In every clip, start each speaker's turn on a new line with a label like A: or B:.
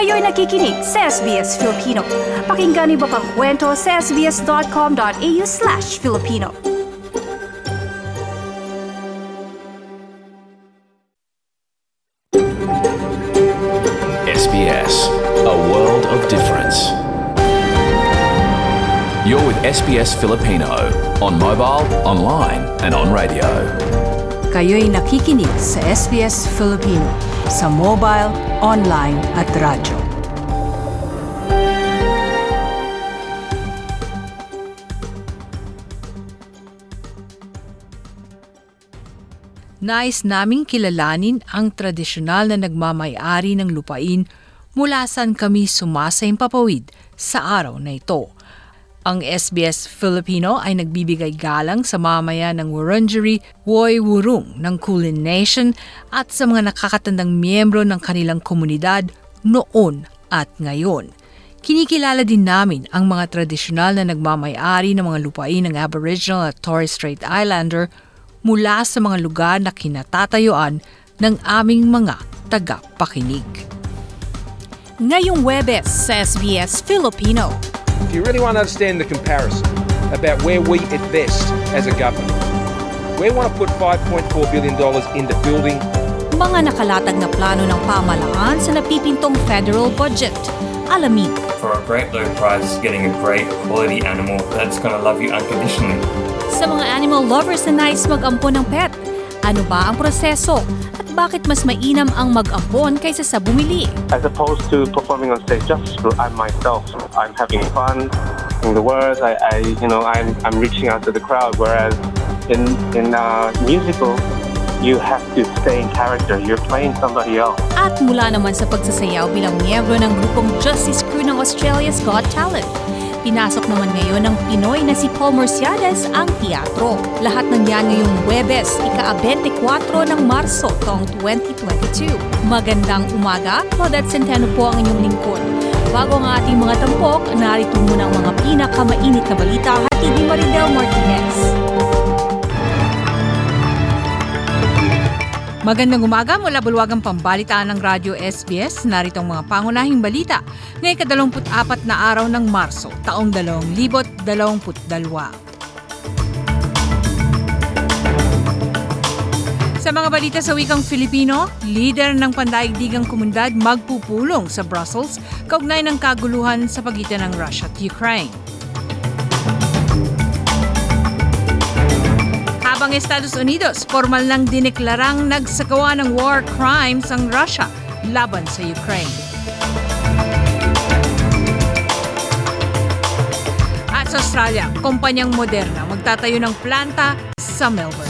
A: Kayo'y nakikinig sa SBS Filipino. Pakinggan niyo pa ang kwento sa sbs.com.au/Filipino.
B: SBS, a world of difference. You're with SBS Filipino on mobile, online and on radio.
A: Kayo'y nakikinig sa SBS Filipino sa mobile, online at radyo. Nais naming kilalanin ang tradisyonal na nagmamay-ari ng lupain mula saan kami sumasaimpapawid sa araw na ito. Ang SBS Filipino ay nagbibigay galang sa mamamayan ng Wurundjeri Woi Wurrung ng Kulin Nation at sa mga nakakatandang miyembro ng kanilang komunidad noon at ngayon. Kinikilala din namin ang mga tradisyonal na nagmamay-ari ng mga lupain ng Aboriginal at Torres Strait Islander mula sa mga lugar na kinatatayuan ng aming mga tagapakinig. Ngayong Huwebes sa SBS Filipino.
C: If you really want to understand the comparison about where we invest as a government, we want to put $5.4 billion into building
A: Mga nakalatag na plano ng pamahalaan sa napipintong federal budget. Alamin.
D: For a great low price, getting a great quality animal that's going to love you unconditionally.
A: Sa mga animal lovers na nais mag-ampon ng pet, ano ba ang proseso? At bakit mas mainam ang mag-ampon kaysa sa bumili?
E: As opposed to performing on stage just I'm myself. I'm having fun in the words. I'm reaching out to the crowd. Whereas in musical, you have to stay in character. You're playing somebody else.
A: At mula naman sa pagsasayaw bilang miyembro ng grupong Justice Crew ng Australia's Got Talent. Pinasok naman ngayon ng Pinoy na si Paul Murciades ang teatro. Lahat ng yan ngayong Huwebes, ika-24 ng Marso taong 2022. Magandang umaga, Claudette Centeno po ang inyong lingkod. Bago ang ating mga tampok, narito muna ang mga pinakamainit na balita hatid ni Maridel Martinez. Magandang umaga mula bulwagang pambalitaan ng Radyo SBS. Narito ang mga pangunahing balita ngayong 24 na araw ng Marso, taong 2022. Sa mga balita sa wikang Filipino, lider ng pandaigdigang komunidad magpupulong sa Brussels kaugnay ng kaguluhan sa pagitan ng Russia at Ukraine. Habang Estados Unidos, formal nang dineklarang nagsagawa ng war crimes ang Russia laban sa Ukraine. At sa Australia, kumpanyang Moderna magtatayo ng planta sa Melbourne.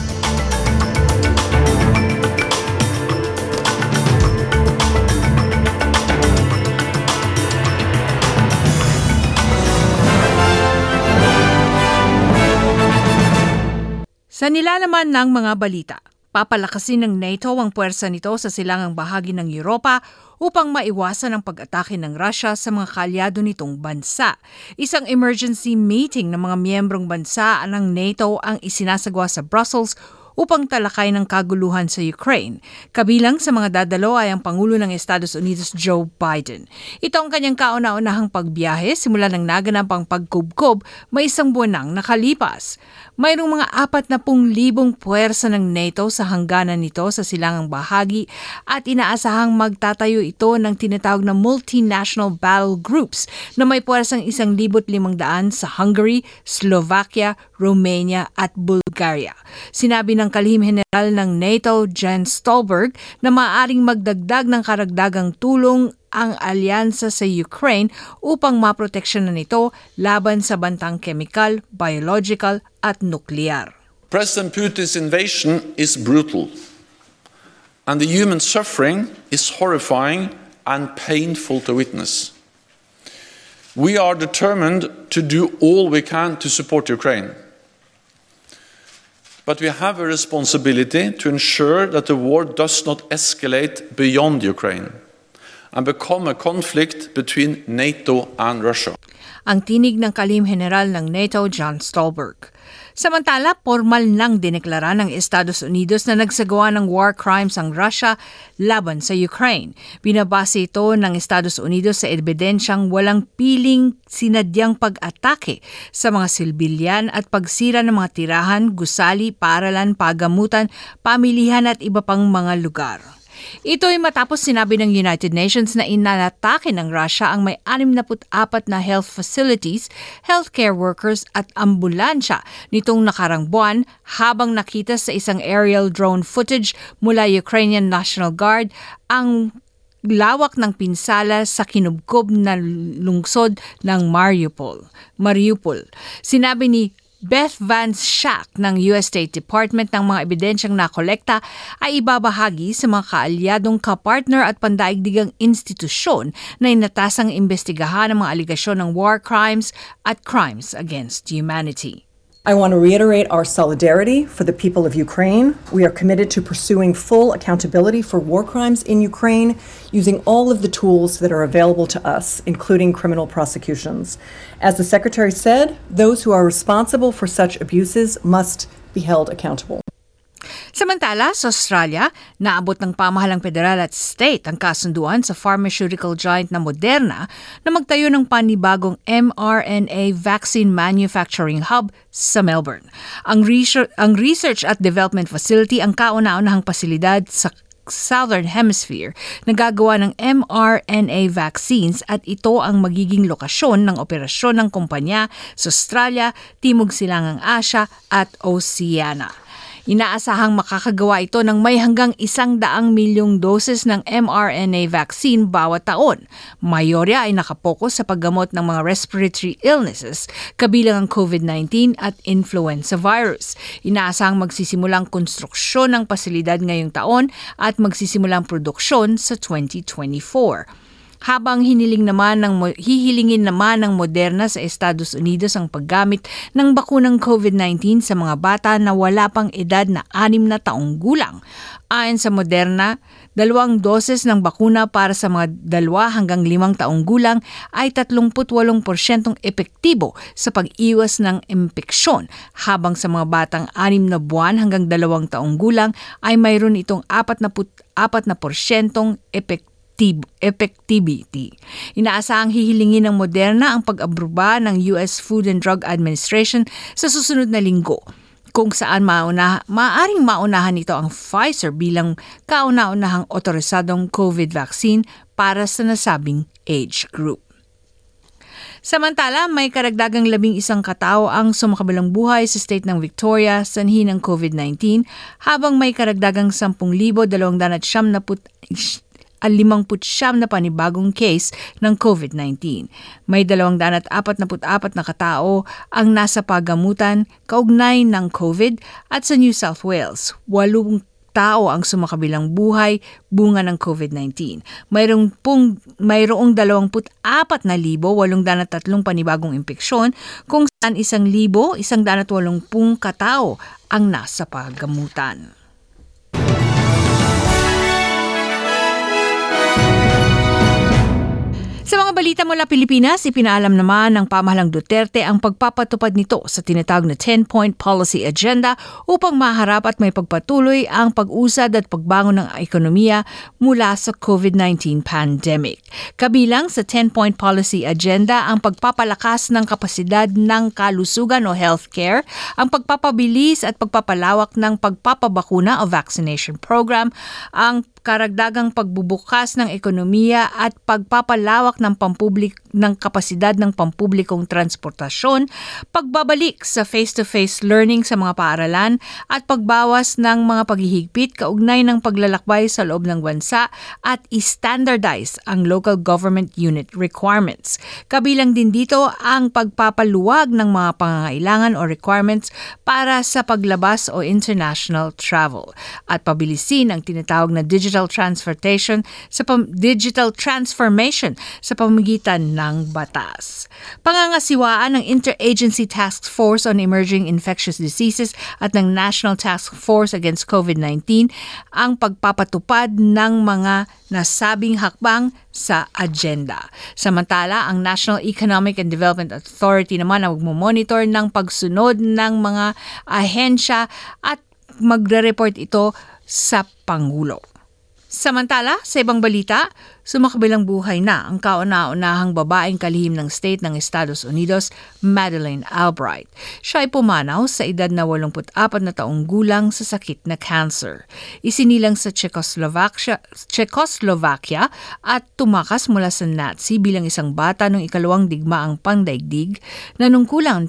A: Sa nilalaman ng mga balita, papalakasin ng NATO ang puwersa nito sa silangang bahagi ng Europa upang maiwasan ang pag-atake ng Russia sa mga kaalyado nitong bansa. Isang emergency meeting ng mga miyembrong bansa ng NATO ang isinasagawa sa Brussels upang talakay ng kaguluhan sa Ukraine. Kabilang sa mga dadalo ay ang Pangulo ng Estados Unidos Joe Biden. Ito ang kanyang kauna-unahang pagbiyahe simula ng naganap ang pagkubkob may isang buwan nang nakalipas. Mayroong mga 40,000 puwersa ng NATO sa hangganan nito sa silangang bahagi at inaasahang magtatayo ito ng tinatawag na multinational battle groups na may puwersang 1,500 sa Hungary, Slovakia, Romania at Bulgaria. Sinabi ng kalihim general ng NATO, Jens Stoltenberg, na maaaring magdagdag ng karagdagang tulong ang alyansa sa Ukraine upang maproteksyonan nito laban sa bantang chemical, biological at nuklear.
F: President Putin's invasion is brutal, and the human suffering is horrifying and painful to witness. We are determined to do all we can to support Ukraine. But we have a responsibility to ensure that the war does not escalate beyond Ukraine and become a conflict between NATO and Russia.
A: ang tinig ng kalihim general ng NATO John Stolberg. Samantala, formal nang dineklara ng Estados Unidos na nagsagawa ng war crimes ang Russia laban sa Ukraine. Binabase ito ng Estados Unidos sa ebidensyang walang piling sinadyang pag-atake sa mga silbilyan at pagsira ng mga tirahan, gusali, paaralan, pagamutan, pamilihan at iba pang mga lugar. Ito ay matapos sinabi ng United Nations na inatake ng Russia ang may 64 na health facilities, healthcare workers at ambulansya nitong nakarang buwan habang nakita sa isang aerial drone footage mula Ukrainian National Guard ang lawak ng pinsala sa kinubkob na lungsod ng Mariupol. Sinabi ni Beth Van Schaack ng US State Department ng mga ebidensyang nakolekta ay ibabahagi sa mga kaalyadong kapartner at pandaigdigang institusyon na inatasang imbestigahan ang mga aligasyon ng war crimes at crimes against humanity.
G: I want to reiterate our solidarity for the people of Ukraine. We are committed to pursuing full accountability for war crimes in Ukraine using all of the tools that are available to us, including criminal prosecutions. As the Secretary said, those who are responsible for such abuses must be held accountable.
A: Samantala, sa Australia, naabot ng pamahalang federal at state ang kasunduan sa pharmaceutical giant na Moderna na magtayo ng panibagong mRNA vaccine manufacturing hub sa Melbourne. Ang research at development facility ang kauna-unahang pasilidad sa Southern Hemisphere na gagawa ng mRNA vaccines at ito ang magiging lokasyon ng operasyon ng kumpanya sa Australia, Timog Silangang Asya at Oceania. Inaasahang makakagawa ito ng may hanggang 100 milyong doses ng mRNA vaccine bawat taon. Mayorya ay nakapokus sa paggamot ng mga respiratory illnesses, kabilang ang COVID-19 at influenza virus. Inaasahang magsisimulang konstruksyon ng pasilidad ngayong taon at magsisimulang produksyon sa 2024. Habang hihilingin naman ng Moderna sa Estados Unidos ang paggamit ng bakunang COVID-19 sa mga bata na wala pang edad na 6 na taong gulang. Ayon sa Moderna, 2 doses ng bakuna para sa mga 2 hanggang 5 taong gulang ay 38% epektibo sa pag-iwas ng impeksyon, habang sa mga batang 6 na buwan hanggang 2 taong gulang ay mayroon itong 44% effectivity. Inaasahang hihilingin ng Moderna ang pag-aproba ng US Food and Drug Administration sa susunod na linggo, kung saan maaaring maunahan ito ang Pfizer bilang kauna-unahang otorisadong COVID vaccine para sa nasabing age group. Samantala, may karagdagang 11 katao ang sumakabilang buhay sa state ng Victoria sanhi ng COVID-19, habang may karagdagang 10,259 na panibagong case ng COVID-19. May 244 na katao ang nasa pagamutan kaugnay ng COVID, at sa New South Wales, 8 tao ang sumakabilang buhay bunga ng COVID-19. Mayroong 24,830 panibagong impeksyon, kung saan 1,180 katao ang nasa pagamutan. Sa mga balita mula Pilipinas, ipinaalam naman ng pamahalang Duterte ang pagpapatupad nito sa tinatawag na 10-point policy agenda upang maharap at may pagpatuloy ang pag-usad at pagbangon ng ekonomiya mula sa COVID-19 pandemic. Kabilang sa 10-point policy agenda ang pagpapalakas ng kapasidad ng kalusugan o healthcare, ang pagpapabilis at pagpapalawak ng pagpapabakuna o vaccination program, ang karagdagang pagbubukas ng ekonomiya at pagpapalawak ng kapasidad ng pampublikong transportasyon, pagbabalik sa face-to-face learning sa mga paaralan, at pagbawas ng mga paghihigpit kaugnay ng paglalakbay sa loob ng bansa at i-standardize ang local government unit requirements. Kabilang din dito ang pagpapaluwag ng mga pangangailangan o requirements para sa paglabas o international travel, at pabilisin ang tinatawag na digital transformation sa pamamagitan ng batas. Pangangasiwaan ng Interagency Task Force on Emerging Infectious Diseases at ng National Task Force Against COVID-19 ang pagpapatupad ng mga nasabing hakbang sa agenda. Samantala, ang National Economic and Development Authority naman ang magmomonitor ng pagsunod ng mga ahensya at magre-report ito sa Pangulo. Samantala, sa ibang balita, sumakabilang buhay na ang kauna-unahang babaeng kalihim ng state ng Estados Unidos, Madeleine Albright. Siya ay pumanaw sa edad na 84 na taong gulang sa sakit na cancer. Isinilang sa Czechoslovakia at tumakas mula sa Nazi bilang isang bata noong ikalawang digmaang pangdaigdig, nanungkulan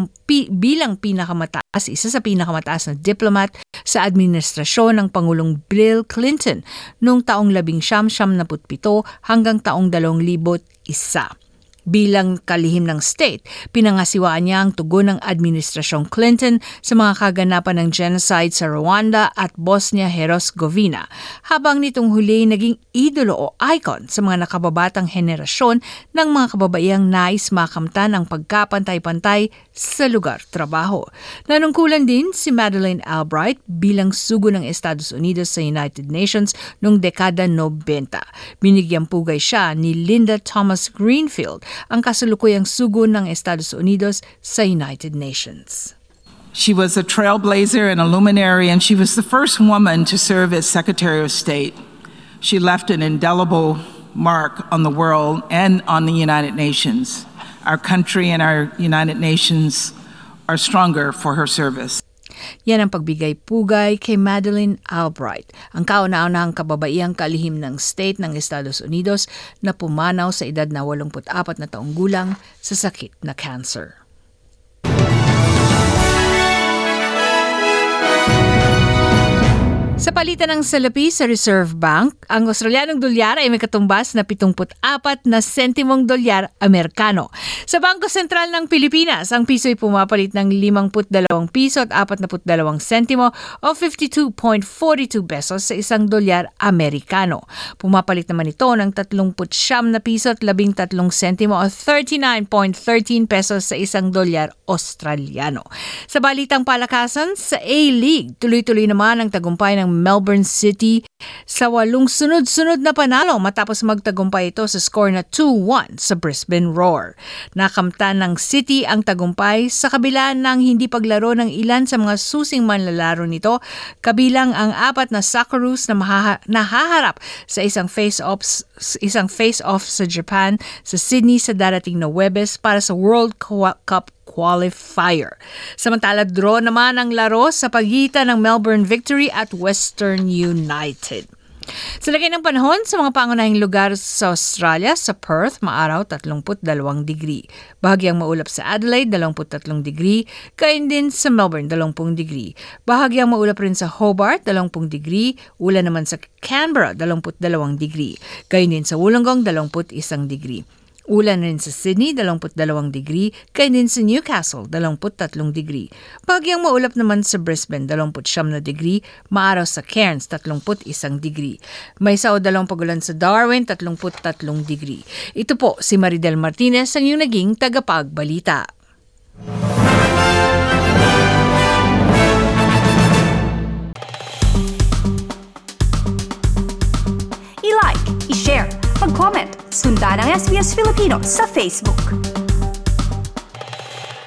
A: isa sa pinakamataas na diplomat sa administrasyon ng Pangulong Bill Clinton noong taong 1977 hanggang taong 2001. Bilang kalihim ng state, pinangasiwaan niya ang tugon ng Administrasyong Clinton sa mga kaganapan ng genocide sa Rwanda at Bosnia-Herzegovina, habang nitong huli naging idolo o icon sa mga nakababatang henerasyon ng mga kababaihang nais makamtan ang pagkapantay-pantay sa lugar trabaho. Nanungkulan din si Madeleine Albright bilang sugo ng Estados Unidos sa United Nations noong dekada 90. Binigyang pugay siya ni Linda Thomas Greenfield, ang kasalukuyang sugo ng Estados Unidos sa United Nations.
H: She was a trailblazer and a luminary, and she was the first woman to serve as Secretary of State. She left an indelible mark on the world and on the United Nations. Our country and our United Nations are stronger for her service.
A: Yan ang pagbigay-pugay kay Madeleine Albright, ang kauna-unahang kababaihang kalihim ng state ng Estados Unidos na pumanaw sa edad na 84 na taong gulang sa sakit na cancer. Sa palitan ng salapi sa Reserve Bank, ang Australianong dolyar ay may katumbas na 74 na sentimong dolyar Amerikano. Sa Bangko Sentral ng Pilipinas, ang piso ay pumapalit ng 52 piso at 42 sentimo o 52.42 pesos sa isang dolyar Amerikano. Pumapalit naman ito ng 39 na piso at 13 sentimo o 39.13 pesos sa isang dolyar Australiano. Sa balitang palakasan, sa A-League, tuloy-tuloy naman ang tagumpay ng Melbourne City sa 8 sunod-sunod na panalo matapos magtagumpay ito sa score na 2-1 sa Brisbane Roar. Nakamtan ng City ang tagumpay sa kabila ng hindi paglaro ng ilan sa mga susing manlalaro nito, kabilang ang 4 na Socceroos na nahaharap sa isang face-off sa Japan sa Sydney sa darating na Huwebes para sa World Cup qualifier. Samantala, draw naman ang laro sa pagitan ng Melbourne Victory at Western United. Sa lagay ng panahon sa mga pangunahing lugar sa Australia, sa Perth, maaraw 32 degree. Bahagyang maulap sa Adelaide, 23 degree. Gayon din sa Melbourne, 20 degree. Bahagyang maulap rin sa Hobart, 20 degree. Ulan naman sa Canberra, 22 degree. Gayon din sa Wollongong, 21 degree. Ulan rin sa Sydney, 22 degree, kaya din sa Newcastle, 23 degree. Bahagyang maulap naman sa Brisbane, 29 degree, maaraw sa Cairns, 31 degree. May sao-dalawang pagulan sa Darwin, 33 degree. Ito po si Maridel Martinez, ang iyong naging tagapagbalita.
I: I-like, i-share, mag-comment, sundan ang SBS Filipino sa Facebook.